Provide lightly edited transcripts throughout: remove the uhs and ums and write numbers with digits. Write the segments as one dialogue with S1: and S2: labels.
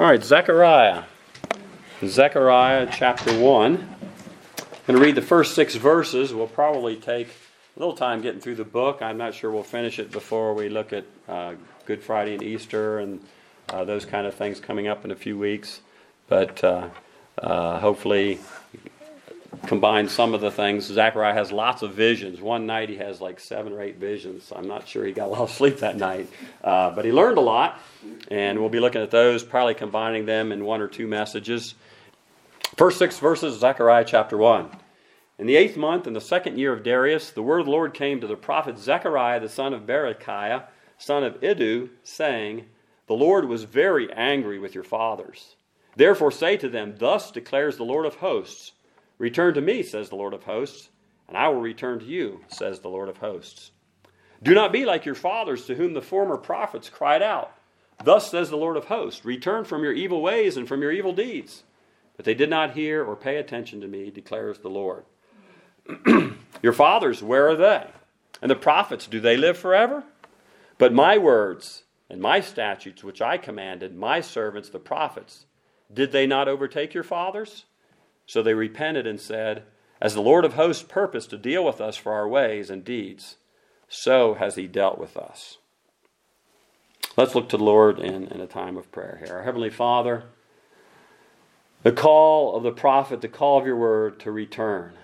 S1: All right, Zechariah. Zechariah chapter 1. I'm going to read the first 6 verses. We'll probably take a little time getting through the book. I'm not sure we'll finish it before we look at Good Friday and Easter and those kind of things coming up in a few weeks. But hopefully combine some of the things. Zechariah has lots of visions. One night he has like 7 or 8 visions. I'm not sure he got a lot of sleep that night. But he learned a lot. And we'll be looking at those, probably combining them in 1 or 2 messages. First 6 verses, Zechariah chapter 1. In the 8th month, in the 2nd year of Darius, the word of the Lord came to the prophet Zechariah, the son of Berechiah, son of Iddu, saying, The Lord was very angry with your fathers. Therefore say to them, Thus declares the Lord of hosts, Return to me, says the Lord of hosts, and I will return to you, says the Lord of hosts. Do not be like your fathers, to whom the former prophets cried out. Thus says the Lord of hosts, Return from your evil ways and from your evil deeds. But they did not hear or pay attention to me, declares the Lord. Your fathers, where are they? And the prophets, do they live forever? But my words and my statutes, which I commanded my servants, the prophets, did they not overtake your fathers? So they repented and said, As the Lord of hosts purposed to deal with us for our ways and deeds, so has he dealt with us. Let's look to the Lord in a time of prayer here. Our Heavenly Father, the call of the prophet, the call of your word to return.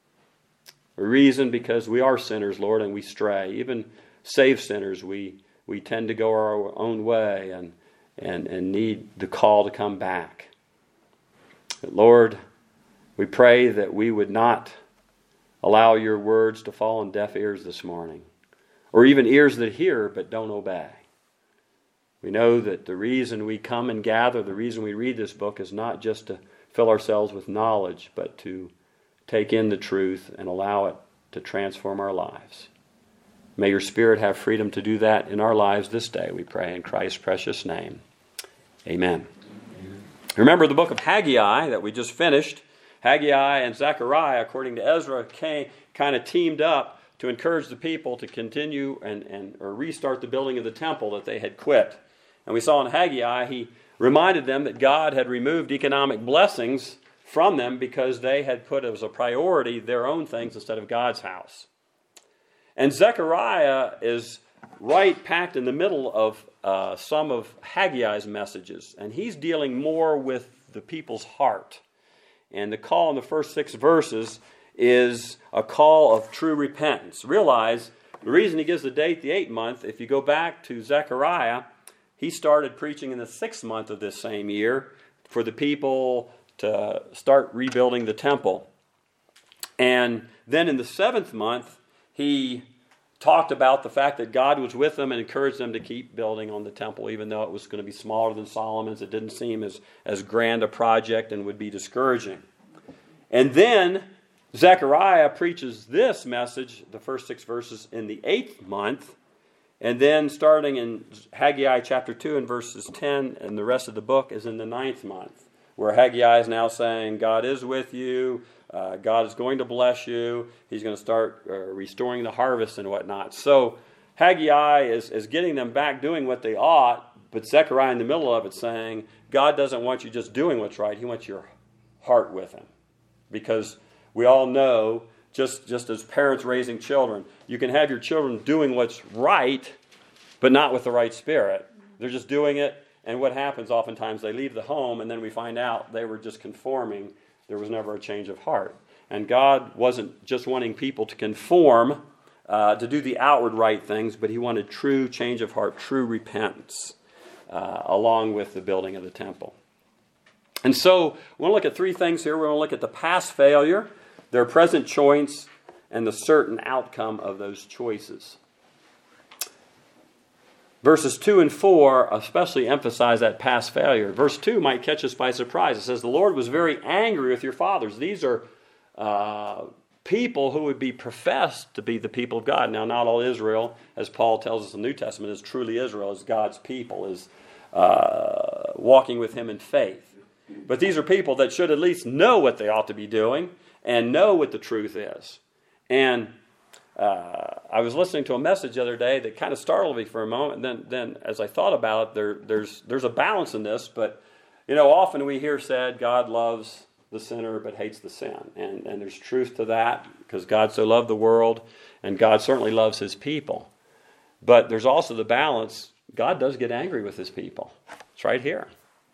S1: A reason because we are sinners, Lord, and we stray. Even saved sinners, we tend to go our own way and need the call to come back. But Lord, we pray that we would not allow your words to fall on deaf ears this morning, or even ears that hear but don't obey. We know that the reason we come and gather, the reason we read this book is not just to fill ourselves with knowledge, but to take in the truth and allow it to transform our lives. May your Spirit have freedom to do that in our lives this day, we pray in Christ's precious name. Amen. Remember the book of Haggai that we just finished. Haggai and Zechariah, according to Ezra, kind of teamed up to encourage the people to continue or restart the building of the temple that they had quit. And we saw in Haggai, he reminded them that God had removed economic blessings from them because they had put as a priority their own things instead of God's house. And Zechariah is right packed in the middle of some of Haggai's messages. And he's dealing more with the people's heart. And the call in the first 6 verses is a call of true repentance. Realize the reason he gives the date, the 8th month, if you go back to Zechariah, he started preaching in the 6th month of this same year for the people to start rebuilding the temple. And then in the 7th month, he talked about the fact that God was with them and encouraged them to keep building on the temple, even though it was going to be smaller than Solomon's. It didn't seem as grand a project and would be discouraging. And then Zechariah preaches this message, the first 6 verses, in the 8th month. And then starting in Haggai chapter 2 and verses 10, and the rest of the book is in the 9th month, where Haggai is now saying, God is with you, God is going to bless you, he's going to start restoring the harvest and whatnot. So Haggai is getting them back doing what they ought, but Zechariah in the middle of it saying, God doesn't want you just doing what's right, he wants your heart with him. Because we all know, just as parents raising children, you can have your children doing what's right, but not with the right spirit. They're just doing it, and what happens oftentimes, they leave the home, and then we find out they were just conforming. There was never a change of heart. And God wasn't just wanting people to conform, to do the outward right things, but he wanted true change of heart, true repentance, along with the building of the temple. And so, we want to look at 3 things here. We're going to look at the past failure, their present choice, and the certain outcome of those choices. Verses 2 and 4 especially emphasize that past failure. Verse 2 might catch us by surprise. It says, The Lord was very angry with your fathers. These are people who would be professed to be the people of God. Now, not all Israel, as Paul tells us in the New Testament, is truly Israel, is God's people, is walking with him in faith. But these are people that should at least know what they ought to be doing and know what the truth is. And I was listening to a message the other day that kind of startled me for a moment. And then as I thought about it, there's a balance in this. But Often we hear said, God loves the sinner but hates the sin. And there's truth to that, because God so loved the world, and God certainly loves his people. But there's also the balance. God does get angry with his people. It's right here.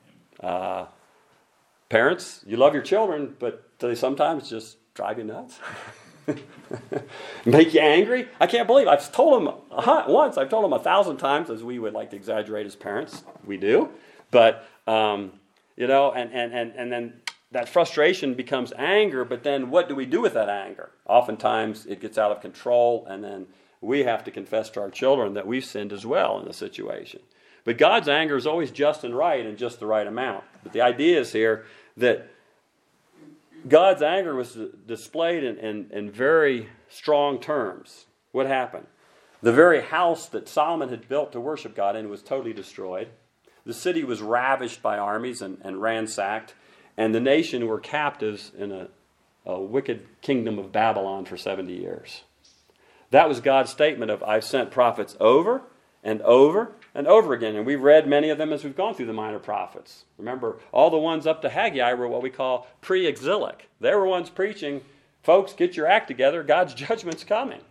S1: Parents, you love your children, but they sometimes just drive you nuts. Make you angry? I can't believe it. I've told them once. I've told them 1,000 times, as we would like to exaggerate as parents. We do. But, and then that frustration becomes anger, but then what do we do with that anger? Oftentimes it gets out of control, and then we have to confess to our children that we've sinned as well in the situation. But God's anger is always just and right, and just the right amount. But the idea is here that God's anger was displayed in very strong terms. What happened? The very house that Solomon had built to worship God in was totally destroyed. The city was ravished by armies and ransacked, and the nation were captives in a wicked kingdom of Babylon for 70 years. That was God's statement of, I've sent prophets over and over and over again. And we've read many of them as we've gone through the minor prophets. Remember, all the ones up to Haggai were what we call pre-exilic. They were ones preaching, folks, get your act together, God's judgment's coming.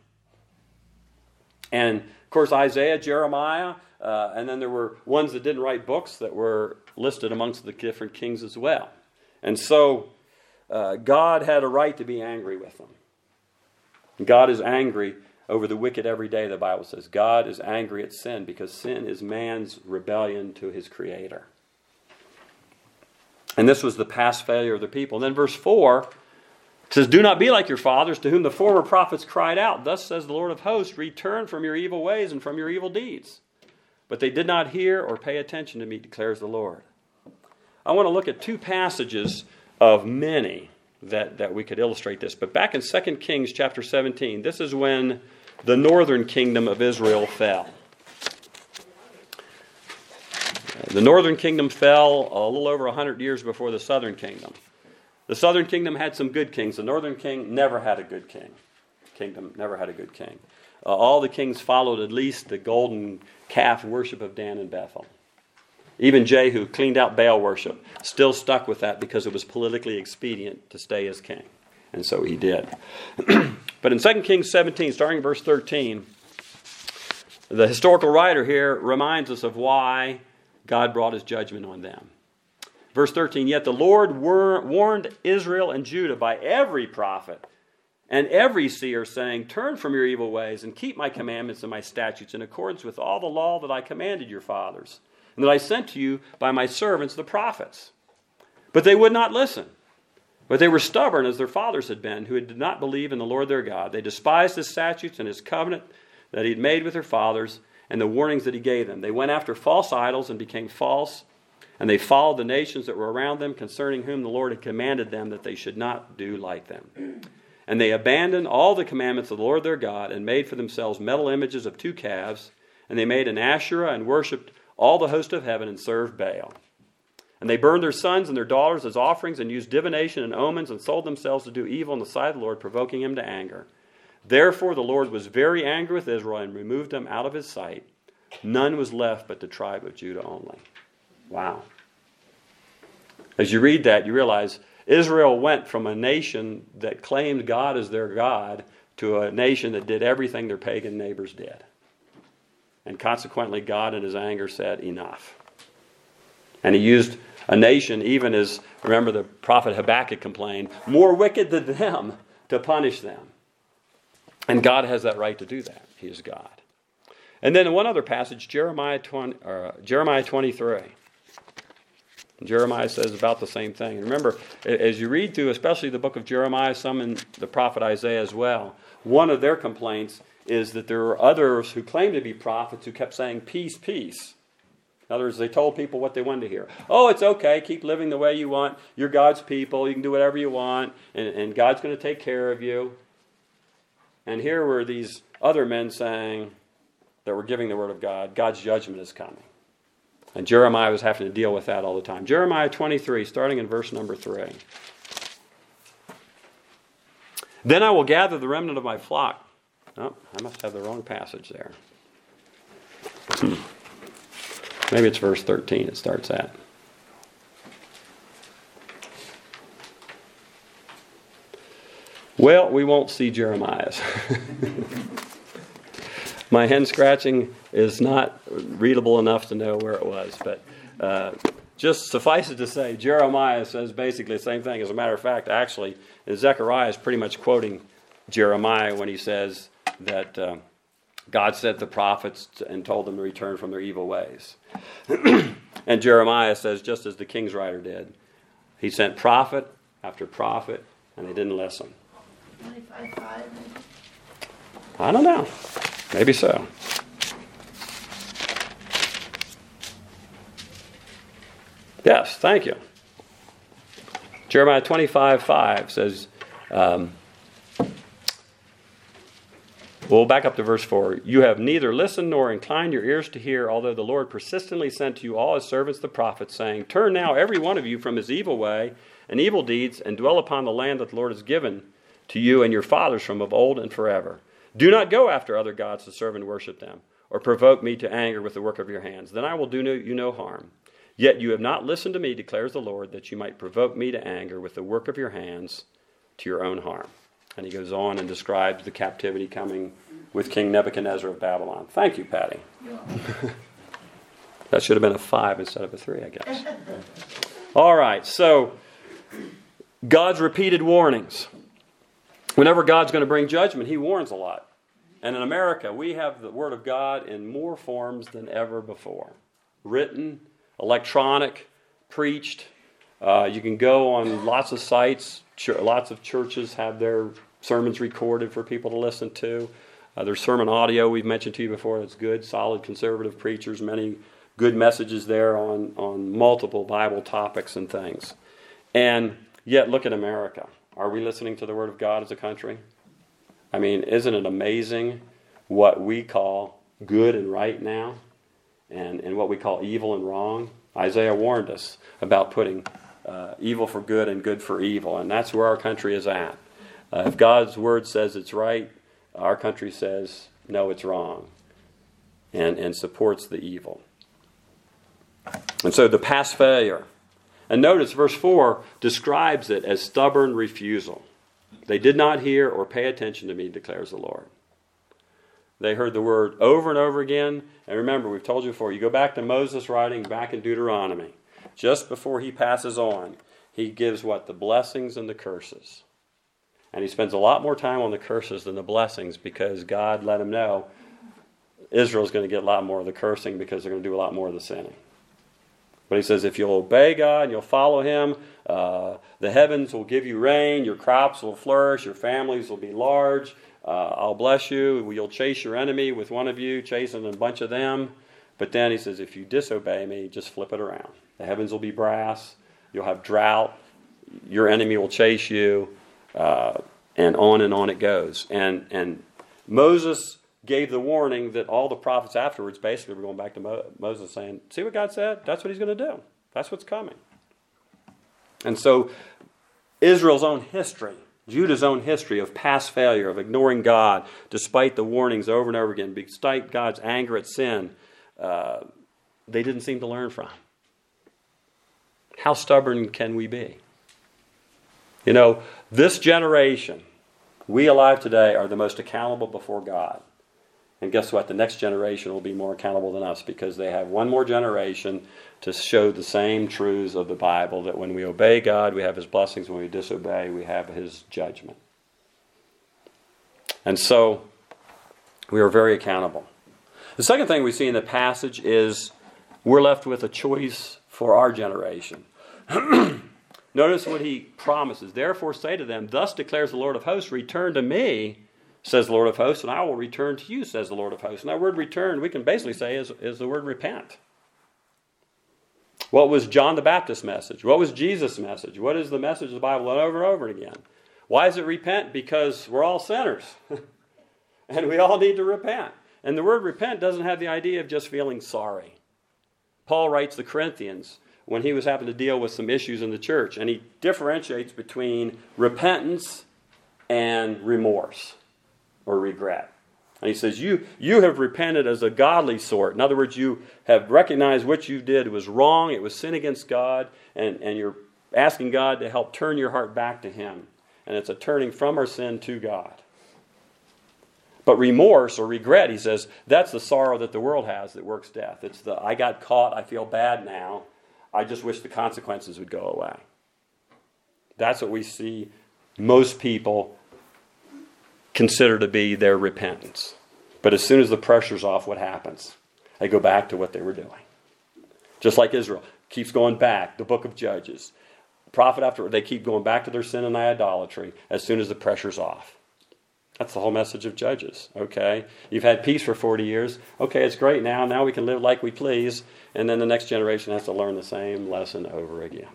S1: And, of course, Isaiah, Jeremiah, and then there were ones that didn't write books that were listed amongst the different kings as well. And so God had a right to be angry with them. God is angry over the wicked every day, the Bible says. God is angry at sin because sin is man's rebellion to his Creator. And this was the past failure of the people. And then verse 4 says, do not be like your fathers, to whom the former prophets cried out. Thus says the Lord of hosts, return from your evil ways and from your evil deeds. But they did not hear or pay attention to me, declares the Lord. I want to look at two passages of many that we could illustrate this. But back in 2 Kings chapter 17, this is when the northern kingdom of Israel fell. The northern kingdom fell a little over 100 years before the southern kingdom. The southern kingdom had some good kings. The northern king never had a good king. Kingdom never had a good king. All the kings followed at least the golden calf worship of Dan and Bethel. Even Jehu cleaned out Baal worship, still stuck with that because it was politically expedient to stay as king. And so he did. But in 2 Kings 17, starting in verse 13, the historical writer here reminds us of why God brought his judgment on them. Verse 13, yet the Lord warned Israel and Judah by every prophet and every seer, saying, turn from your evil ways and keep my commandments and my statutes in accordance with all the law that I commanded your fathers, and that I sent to you by my servants the prophets. But they would not listen. But they were stubborn as their fathers had been, who did not believe in the Lord their God. They despised his statutes and his covenant that he had made with their fathers, and the warnings that he gave them. They went after false idols and became false, and they followed the nations that were around them, concerning whom the Lord had commanded them that they should not do like them. And they abandoned all the commandments of the Lord their God, and made for themselves metal images of 2 calves, and they made an Asherah, and worshipped all the host of heaven, and served Baal. And they burned their sons and their daughters as offerings, and used divination and omens, and sold themselves to do evil in the sight of the Lord, provoking him to anger. Therefore the Lord was very angry with Israel, and removed them out of his sight. None was left but the tribe of Judah only. Wow. As you read that, you realize Israel went from a nation that claimed God as their God to a nation that did everything their pagan neighbors did. And consequently, God in his anger said, enough. And he used a nation, even as, remember the prophet Habakkuk complained, more wicked than them, to punish them. And God has that right to do that. He is God. And then in one other passage, Jeremiah 23. Jeremiah says about the same thing. And remember, as you read through, especially the book of Jeremiah, some in the prophet Isaiah as well, one of their complaints is that there were others who claimed to be prophets who kept saying, peace, peace. In other words, they told people what they wanted to hear. Oh, it's okay. Keep living the way you want. You're God's people. You can do whatever you want. And God's going to take care of you. And here were these other men saying that were giving the word of God, God's judgment is coming. And Jeremiah was having to deal with that all the time. Jeremiah 23, starting in verse number 3. Then I will gather the remnant of my flock. Oh, I must have the wrong passage there. Maybe it's verse 13 it starts at. Well, we won't see Jeremiah's. My hen scratching is not readable enough to know where it was, but just suffice it to say, Jeremiah says basically the same thing. As a matter of fact, actually, Zechariah is pretty much quoting Jeremiah when he says that God sent the prophets and told them to return from their evil ways. And Jeremiah says, just as the king's writer did, he sent prophet after prophet, and they didn't listen.
S2: 25:5.
S1: I don't know. Maybe so. Yes, thank you. Jeremiah 25:5 says, we'll back up to verse 4. You have neither listened nor inclined your ears to hear, although the Lord persistently sent to you all his servants the prophets, saying, turn now every one of you from his evil way and evil deeds, and dwell upon the land that the Lord has given to you and your fathers from of old and forever. Do not go after other gods to serve and worship them, or provoke me to anger with the work of your hands. Then I will do you no harm. Yet you have not listened to me, declares the Lord, that you might provoke me to anger with the work of your hands to your own harm. And he goes on and describes the captivity coming with King Nebuchadnezzar of Babylon. Thank you, Patty. That should have been a 5 instead of a 3, I guess. All right, so God's repeated warnings. Whenever God's going to bring judgment, he warns a lot. And in America, we have the Word of God in more forms than ever before. Written, electronic, preached. You can go on lots of sites. Lots of churches have their sermons recorded for people to listen to. There's sermon audio we've mentioned to you before that's good, solid conservative preachers, many good messages there on multiple Bible topics and things. And yet, look at America. Are we listening to the Word of God as a country? I mean, isn't it amazing what we call good and right now and what we call evil and wrong? Isaiah warned us about putting evil for good and good for evil, and that's where our country is at. If God's Word says it's right, our country says, no, it's wrong, and supports the evil. And so the past failure. And notice verse 4 describes it as stubborn refusal. They did not hear or pay attention to me, declares the Lord. They heard the word over and over again. And remember, we've told you before, you go back to Moses writing back in Deuteronomy. Just before he passes on, he gives what? The blessings and the curses. And he spends a lot more time on the curses than the blessings because God let him know Israel's going to get a lot more of the cursing because they're going to do a lot more of the sinning. But he says, if you'll obey God and you'll follow him, the heavens will give you rain, your crops will flourish, your families will be large, I'll bless you, you'll chase your enemy with one of you, chasing a bunch of them. But then he says, if you disobey me, just flip it around. The heavens will be brass, you'll have drought, your enemy will chase you, and on it goes. And Moses gave the warning that all the prophets afterwards basically were going back to Moses saying, see what God said? That's what he's going to do. That's what's coming. And so Israel's own history, Judah's own history of past failure, of ignoring God, despite the warnings over and over again, despite God's anger at sin, they didn't seem to learn from. How stubborn can we be? You know, this generation, we alive today, are the most accountable before God. And guess what? The next generation will be more accountable than us because they have one more generation to show the same truths of the Bible, that when we obey God, we have his blessings. When we disobey, we have his judgment. And so, we are very accountable. The second thing we see in the passage is we're left with a choice for our generation. Notice what he promises. Therefore say to them, thus declares the Lord of hosts, return to me, says the Lord of hosts, and I will return to you, says the Lord of hosts. And that word return, we can basically say is the word repent. What was John the Baptist's message? What was Jesus' message? What is the message of the Bible over and over again? Why is it repent? Because we're all sinners. And we all need to repent. And the word repent doesn't have the idea of just feeling sorry. Paul writes to the Corinthians when he was having to deal with some issues in the church, and he differentiates between repentance and remorse or regret. And he says, you have repented as a godly sort. In other words, you have recognized what you did was wrong, it was sin against God, and you're asking God to help turn your heart back to him. and it's a turning from our sin to God. But remorse or regret, he says, that's the sorrow that the world has that works death. It's the, I got caught, I feel bad now, I just wish the consequences would go away. That's what we see most people consider to be their repentance. But as soon as the pressure's off, what happens? They go back to what they were doing. Just like Israel keeps going back, the book of Judges. Prophet after, they keep going back to their sin and idolatry as soon as the pressure's off. That's the whole message of Judges. Okay, you've had peace for 40 years. Okay, it's great now. Now we can live like we please. And then the next generation has to learn the same lesson over again.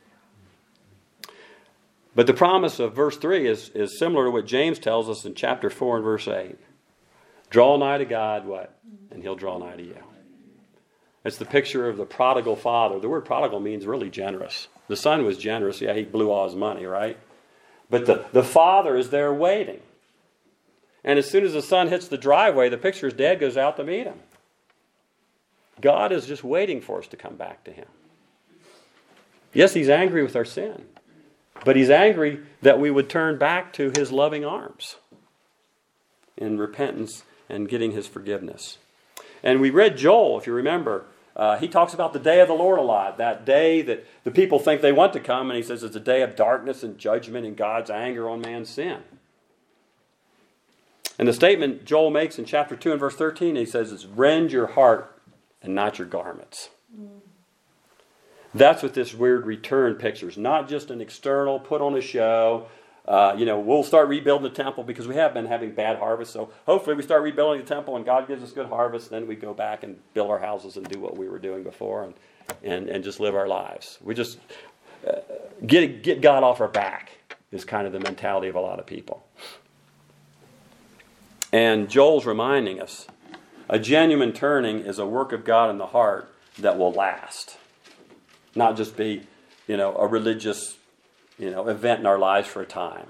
S1: But the promise of verse 3 is similar to what James tells us in chapter 4 and verse 8. Draw nigh to God, what? And he'll draw nigh to you. It's the picture of the prodigal father. The word prodigal means really generous. The son was generous. Yeah, he blew all his money, right? But the father is there waiting. And as soon as the son hits the driveway, the picture is dad goes out to meet him. God is just waiting for us to come back to him. Yes, he's angry with our sin. But he's angry that we would turn back to his loving arms in repentance and getting his forgiveness. And we read Joel, if you remember. He talks about the day of the Lord a lot. That day that the people think they want to come. And he says it's a day of darkness and judgment and God's anger on man's sin. And the statement Joel makes in chapter 2 and verse 13, he says, it's rend your heart and not your garments. That's what this weird return pictures. Not just an external, put on a show. We'll start rebuilding the temple because we have been having bad harvests. So hopefully we start rebuilding the temple and God gives us good harvest. Then we go back and build our houses and do what we were doing before and just live our lives. We just get God off our back is kind of the mentality of a lot of people. And Joel's reminding us, a genuine turning is a work of God in the heart that will last. Not just be, a religious, event in our lives for a time.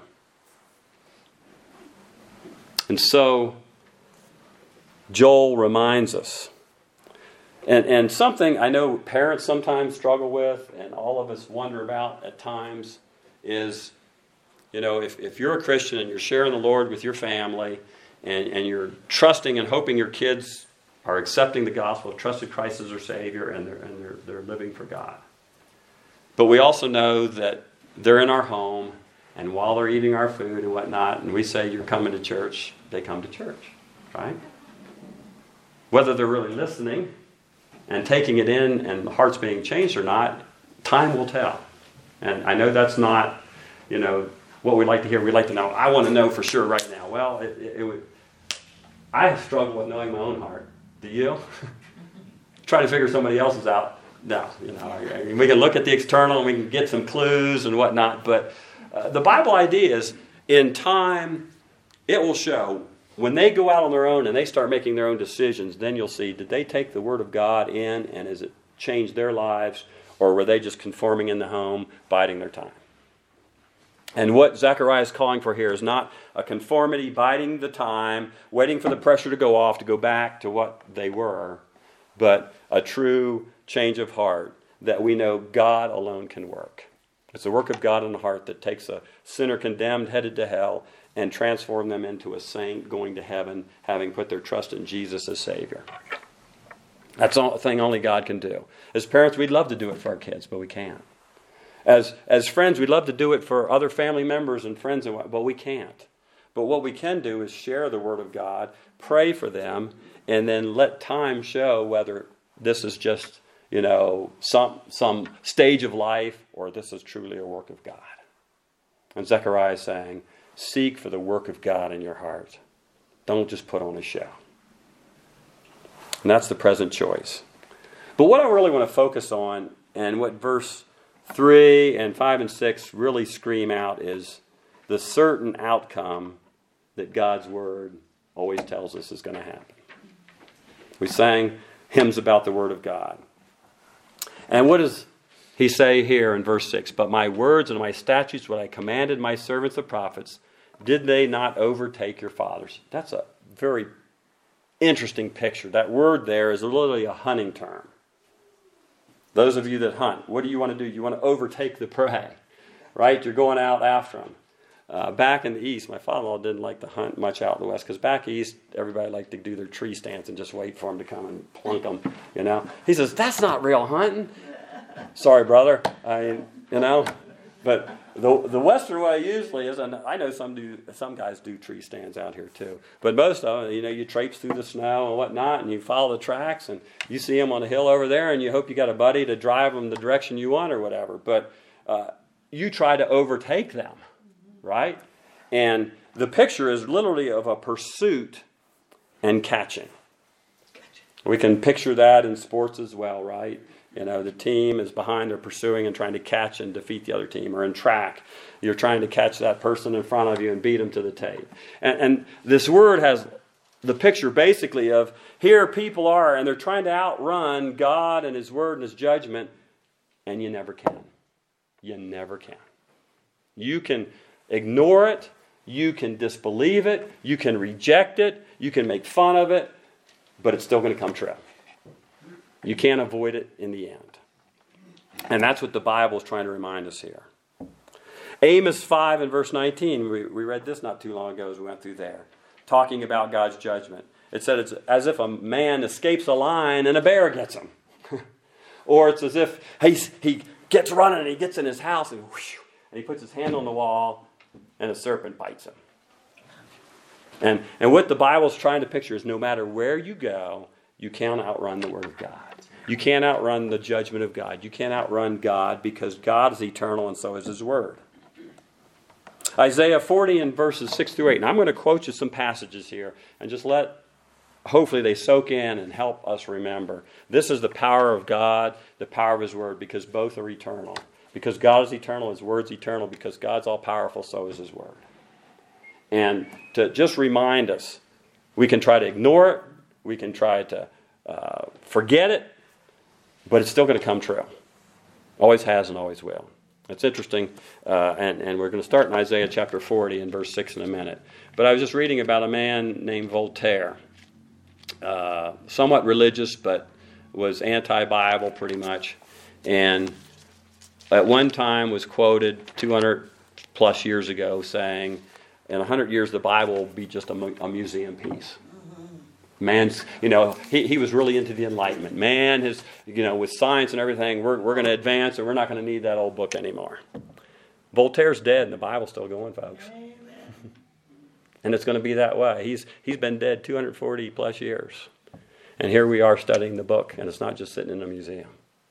S1: And so, Joel reminds us. And something I know parents sometimes struggle with, and all of us wonder about at times, is, if you're a Christian and you're sharing the Lord with your family, and you're trusting and hoping your kids are accepting the gospel, trusted Christ as their Savior, and they're living for God. But we also know that they're in our home, and while they're eating our food and whatnot, and we say, you're coming to church, they come to church, right? Whether they're really listening and taking it in and the heart's being changed or not, time will tell. And I know that's not, what we'd like to hear. We'd like to know. I want to know for sure right now. Well, I struggle with knowing my own heart. Do you? Trying to figure somebody else's out. No, we can look at the external and we can get some clues and whatnot. But the Bible idea is, in time, it will show. When they go out on their own and they start making their own decisions, then you'll see, did they take the Word of God in and has it changed their lives? Or were they just conforming in the home, biding their time? And what Zechariah is calling for here is not a conformity, biding the time, waiting for the pressure to go off, to go back to what they were, but a true change of heart that we know God alone can work. It's the work of God in the heart that takes a sinner condemned, headed to hell, and transform them into a saint going to heaven, having put their trust in Jesus as Savior. That's a thing only God can do. As parents, we'd love to do it for our kids, but we can't. As friends, we'd love to do it for other family members and friends, but we can't. But what we can do is share the Word of God, pray for them, and then let time show whether this is just, some stage of life or this is truly a work of God. And Zechariah is saying, seek for the work of God in your heart. Don't just put on a show. And that's the present choice. But what I really want to focus on, and what verse 3 and 5 and 6 really scream out, is the certain outcome that God's Word always tells us is going to happen. We sang hymns about the Word of God. And what does he say here in verse 6? But my words and my statutes, what I commanded my servants the prophets, did they not overtake your fathers? That's a very interesting picture. That word there is literally a hunting term. Those of you that hunt, what do you want to do? You want to overtake the prey, right? You're going out after them. back in the East, my father-in-law didn't like to hunt much out in the West because back East, everybody liked to do their tree stands and just wait for them to come and plunk them, you know. He says, that's not real hunting. Sorry, brother. But the Western way usually is, and I know some guys do tree stands out here too. But most of them, you traipse through the snow and whatnot, and you follow the tracks, and you see them on the hill over there, and you hope you got a buddy to drive them the direction you want or whatever. But you try to overtake them, right? And the picture is literally of a pursuit and catching. We can picture that in sports as well, right? The team is behind, they're pursuing and trying to catch and defeat the other team. Or in track, you're trying to catch that person in front of you and beat them to the tape. And this word has the picture basically of here people are and they're trying to outrun God and His word and His judgment, and you never can. You never can. You can ignore it. You can disbelieve it. You can reject it. You can make fun of it. But it's still going to come true. You can't avoid it in the end. And that's what the Bible is trying to remind us here. Amos 5 and verse 19, we read this not too long ago as we went through there, talking about God's judgment. It said it's as if a man escapes a lion and a bear gets him. Or it's as if he gets running and he gets in his house and he puts his hand on the wall and a serpent bites him. And what the Bible is trying to picture is no matter where you go, you can't outrun the Word of God. You can't outrun the judgment of God. You can't outrun God because God is eternal and so is His Word. Isaiah 40 and verses 6 through 8. And I'm going to quote you some passages here and just hopefully they soak in and help us remember. This is the power of God, the power of His Word, because both are eternal. Because God is eternal, His Word's eternal. Because God's all-powerful, so is His Word. And to just remind us, we can try to ignore it. We can try to forget it, but it's still going to come true. Always has and always will. It's interesting, and we're going to start in Isaiah chapter 40 and verse 6 in a minute. But I was just reading about a man named Voltaire, somewhat religious, but was anti-Bible pretty much, and at one time was quoted 200 plus years ago saying, in 100 years the Bible will be just a museum piece. Man's, he was really into the Enlightenment. Man has, with science and everything, we're going to advance and we're not going to need that old book anymore. Voltaire's dead and the Bible's still going, folks.
S2: Amen.
S1: And it's going to be that way. He's been dead 240 plus years. And here we are studying the book, and it's not just sitting in a museum.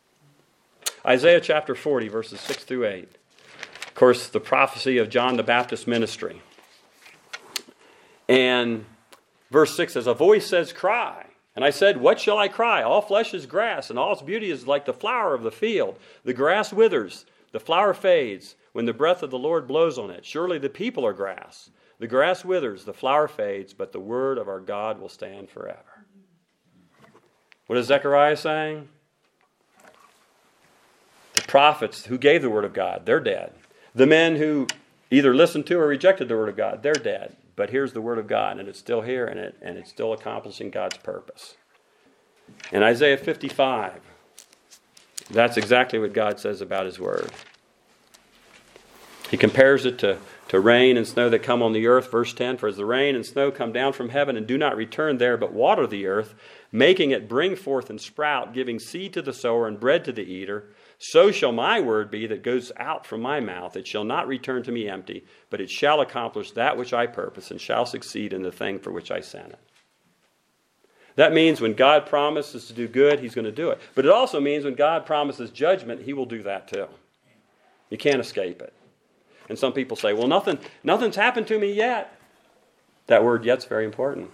S1: Isaiah chapter 40, verses 6 through 8. Of course, the prophecy of John the Baptist's ministry. And verse 6 says, a voice says, cry. And I said, what shall I cry? All flesh is grass, and all its beauty is like the flower of the field. The grass withers, the flower fades, when the breath of the Lord blows on it. Surely the people are grass. The grass withers, the flower fades, but the word of our God will stand forever. What is Zechariah saying? The prophets who gave the word of God, they're dead. The men who either listened to or rejected the word of God, they're dead. But here's the word of God, and it's still here, and it's still accomplishing God's purpose. In Isaiah 55, that's exactly what God says about His word. He compares it to rain and snow that come on the earth. Verse 10, for as the rain and snow come down from heaven and do not return there, but water the earth, making it bring forth and sprout, giving seed to the sower and bread to the eater, so shall my word be that goes out from my mouth. It shall not return to me empty, but it shall accomplish that which I purpose and shall succeed in the thing for which I sent it. That means when God promises to do good, He's going to do it. But it also means when God promises judgment, He will do that too. You can't escape it. And some people say, well, nothing's happened to me yet. That word yet's very important.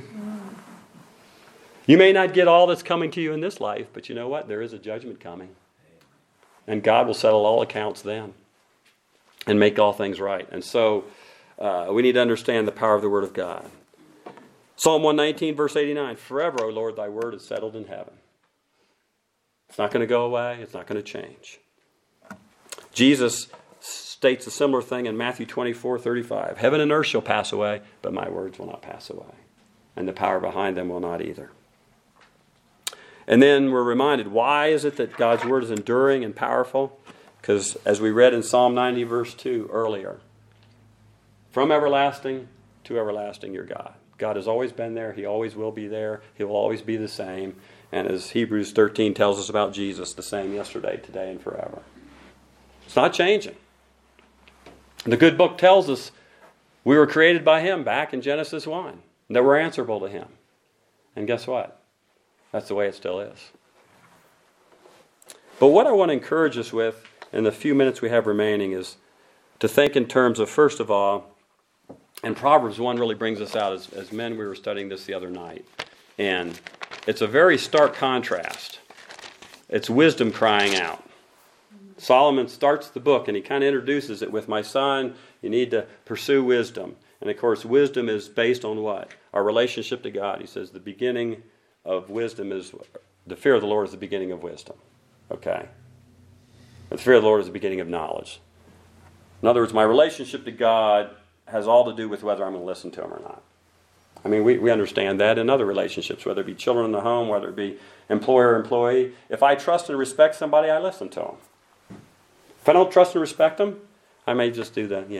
S1: You may not get all that's coming to you in this life, but you know what? There is a judgment coming. And God will settle all accounts then and make all things right. And so we need to understand the power of the Word of God. Psalm 119, verse 89, forever, O Lord, thy word is settled in heaven. It's not going to go away. It's not going to change. Jesus states a similar thing in Matthew 24:35. Heaven and earth shall pass away, but my words will not pass away. And the power behind them will not either. And then we're reminded, why is it that God's word is enduring and powerful? Because as we read in Psalm 90, verse 2 earlier, From everlasting to everlasting, your God. God has always been there. He always will be there. He will always be the same. And as Hebrews 13 tells us about Jesus, the same yesterday, today, and forever. It's not changing. The good book tells us we were created by Him back in Genesis 1. That we're answerable to Him. And guess what? That's the way it still is. But what I want to encourage us with in the few minutes we have remaining is to think in terms of, first of all, and Proverbs 1 really brings us out. As men, we were studying this the other night. And it's a very stark contrast. It's wisdom crying out. Solomon starts the book and he kind of introduces it with, my son, you need to pursue wisdom. And of course, wisdom is based on what? Our relationship to God. He says the beginning of wisdom is, the fear of the Lord is the beginning of wisdom. Okay? The fear of the Lord is the beginning of knowledge. In other words, my relationship to God has all to do with whether I'm going to listen to Him or not. I mean, we understand that in other relationships, whether it be children in the home, whether it be employer-employee. If I trust and respect somebody, I listen to them. If I don't trust and respect them, I may just do the,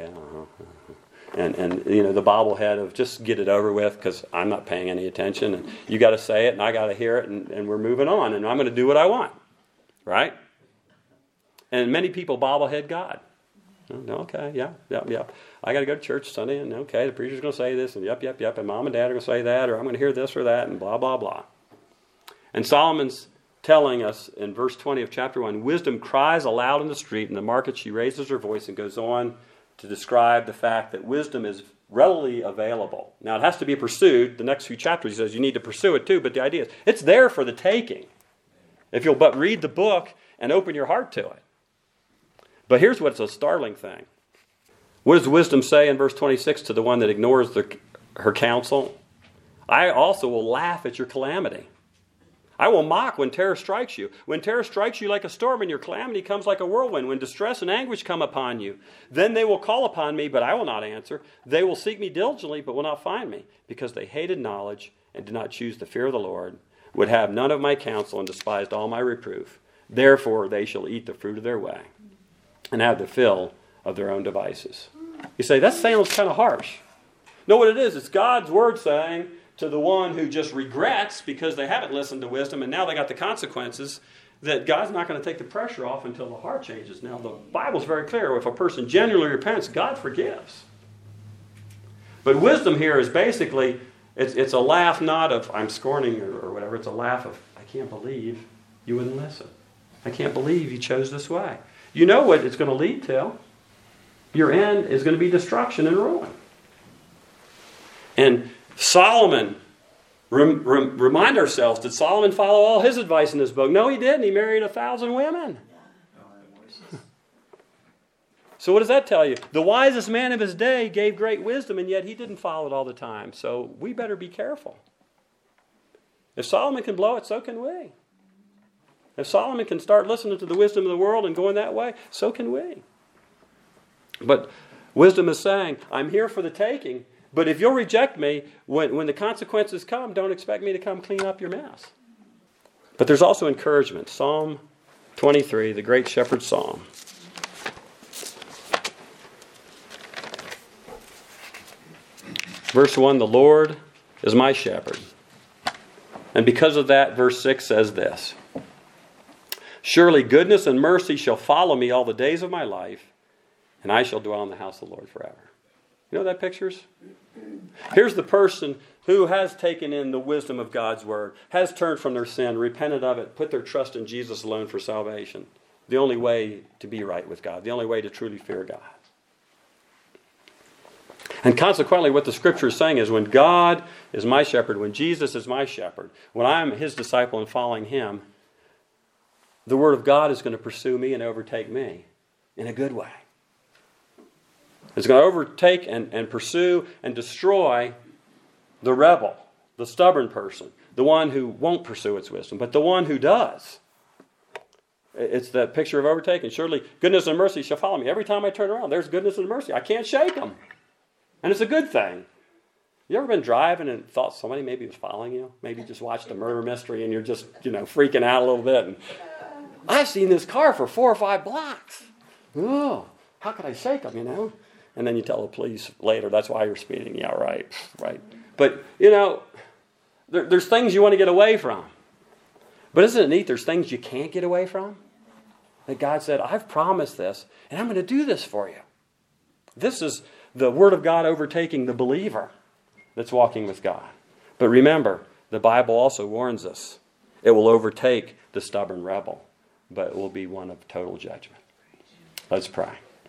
S1: And you know, the bobblehead of just get it over with because I'm not paying any attention. And you got to say it and I got to hear it and we're moving on. And I'm going to do what I want. Right? And many people bobblehead God. Okay, yeah. I got to go to church Sunday, and okay, the preacher's going to say this, and yep, and mom and dad are going to say that, or I'm going to hear this or that, and blah, blah, blah. And Solomon's telling us in verse 20 of chapter 1, wisdom cries aloud in the street, in the market she raises her voice and goes on to describe the fact that wisdom is readily available. Now, it has to be pursued. The next few chapters, he says you need to pursue it too, but the idea is it's there for the taking. If you'll but read the book and open your heart to it. But here's what's a startling thing. What does wisdom say in verse 26 to the one that ignores her counsel? I also will laugh at your calamity. I will mock when terror strikes you. When terror strikes you like a storm and your calamity comes like a whirlwind, when distress and anguish come upon you, then they will call upon me, but I will not answer. They will seek me diligently, but will not find me, because they hated knowledge and did not choose the fear of the Lord, would have none of my counsel and despised all my reproof. Therefore they shall eat the fruit of their way and have the fill of their own devices. You say, that sounds kind of harsh. No, what it is, it's God's word saying to the one who just regrets because they haven't listened to wisdom and now they got the consequences, that God's not going to take the pressure off until the heart changes. Now, the Bible's very clear. If a person genuinely repents, God forgives. But wisdom here is basically, it's a laugh not of, I'm scorning or whatever. It's a laugh of, I can't believe you wouldn't listen. I can't believe you chose this way. You know what it's going to lead to. Your end is going to be destruction and ruin. And Solomon, remind ourselves, did Solomon follow all his advice in this book? No, he didn't. He married 1,000 women. So what does that tell you? The wisest man of his day gave great wisdom, and yet he didn't follow it all the time. So we better be careful. If Solomon can blow it, so can we. If Solomon can start listening to the wisdom of the world and going that way, so can we. But wisdom is saying, I'm here for the taking, but if you'll reject me, when the consequences come, don't expect me to come clean up your mess. But there's also encouragement. Psalm 23, the great shepherd's psalm. Verse 1, the Lord is my shepherd. And because of that, verse 6 says this. Surely goodness and mercy shall follow me all the days of my life, and I shall dwell in the house of the Lord forever. You know what that pictures? Here's the person who has taken in the wisdom of God's word, has turned from their sin, repented of it, put their trust in Jesus alone for salvation. The only way to be right with God, the only way to truly fear God. And consequently, what the Scripture is saying is when God is my shepherd, when Jesus is my shepherd, when I'm His disciple and following Him, the Word of God is going to pursue me and overtake me in a good way. It's going to overtake and pursue and destroy the rebel, the stubborn person, the one who won't pursue its wisdom, but the one who does. It's that picture of overtaking. Surely goodness and mercy shall follow me. Every time I turn around, there's goodness and mercy. I can't shake them. And it's a good thing. You ever been driving and thought somebody maybe was following you? Maybe you just watched a murder mystery and you're just, freaking out a little bit. And I've seen this car for 4 or 5 blocks. Oh, how could I shake them, And then you tell the police later, that's why you're speeding. Yeah, right. But, you know, there's things you want to get away from. But isn't it neat? There's things you can't get away from. That God said, I've promised this, and I'm going to do this for you. This is the Word of God overtaking the believer that's walking with God. But remember, the Bible also warns us, it will overtake the stubborn rebel, but it will be one of total judgment. Let's pray.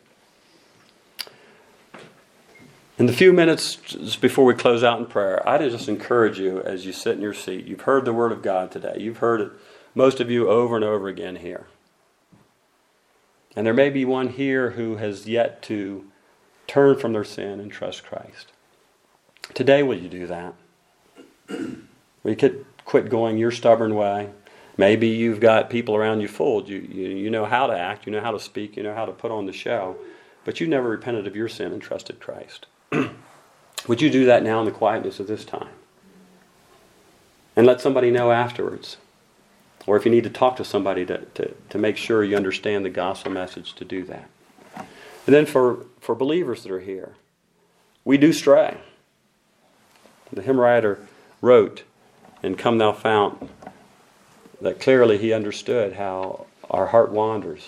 S1: In the few minutes just before we close out in prayer, I just encourage you as you sit in your seat. You've heard the Word of God today. You've heard it, most of you, over and over again here. And there may be one here who has yet to turn from their sin and trust Christ. Today, will you do that? Will you quit going your stubborn way? Maybe you've got people around you fooled. You know how to act, you know how to speak, you know how to put on the show, but you never repented of your sin and trusted Christ. Would you do that now in the quietness of this time? And let somebody know afterwards. Or if you need to talk to somebody to make sure you understand the gospel message, to do that. And then for believers that are here, we do stray. The hymn writer wrote, "And Come Thou Fount," that clearly he understood how our heart wanders.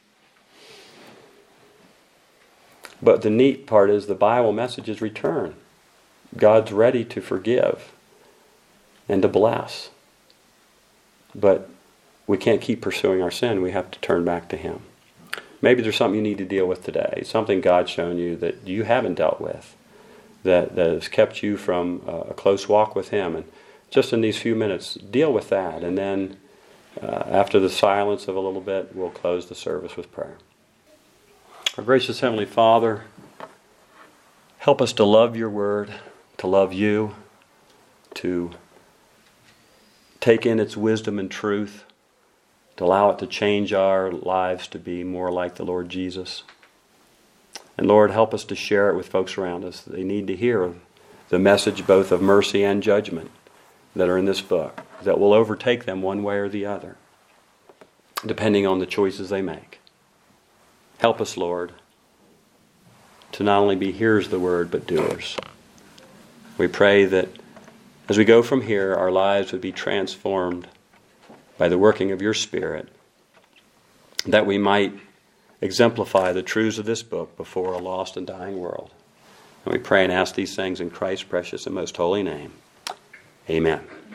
S1: But the neat part is the Bible message is return. God's ready to forgive and to bless. But we can't keep pursuing our sin. We have to turn back to Him. Maybe there's something you need to deal with today. Something God's shown you that you haven't dealt with. That has kept you from a close walk with Him. And just in these few minutes, deal with that. And then after the silence of a little bit, we'll close the service with prayer. Our gracious Heavenly Father, help us to love Your Word, to love You, to take in its wisdom and truth, to allow it to change our lives to be more like the Lord Jesus. And Lord, help us to share it with folks around us. They need to hear the message both of mercy and judgment that are in this book, that will overtake them one way or the other, depending on the choices they make. Help us, Lord, to not only be hearers of the word, but doers. We pray that as we go from here, our lives would be transformed by the working of Your Spirit, that we might exemplify the truths of this book before a lost and dying world. And we pray and ask these things in Christ's precious and most holy name. Amen.